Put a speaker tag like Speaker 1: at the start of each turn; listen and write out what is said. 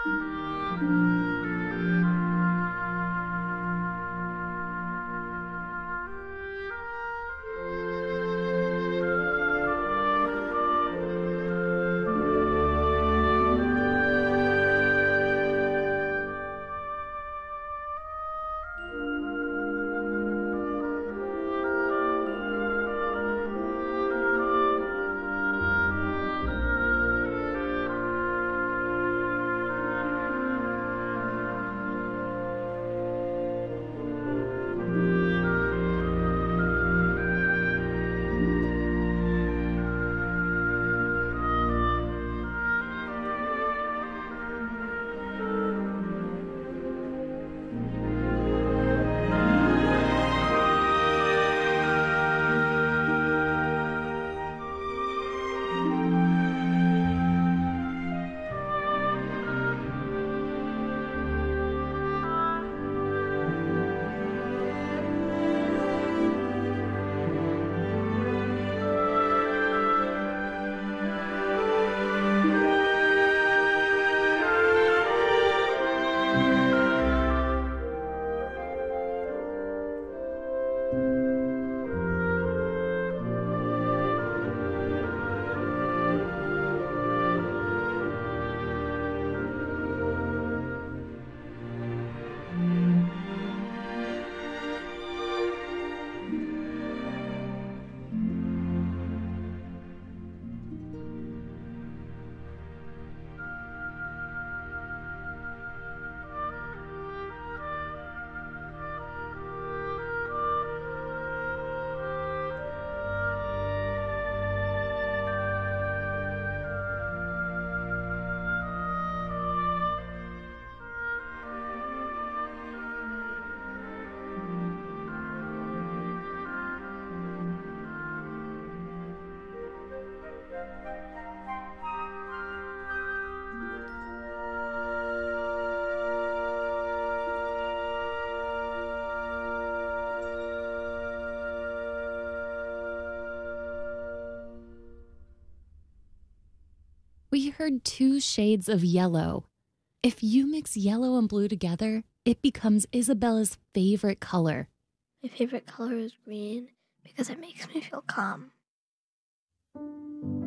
Speaker 1: We heard two shades of yellow. If you mix yellow and blue together, it becomes Isabella's favorite color.
Speaker 2: My favorite color is green because it makes me feel calm.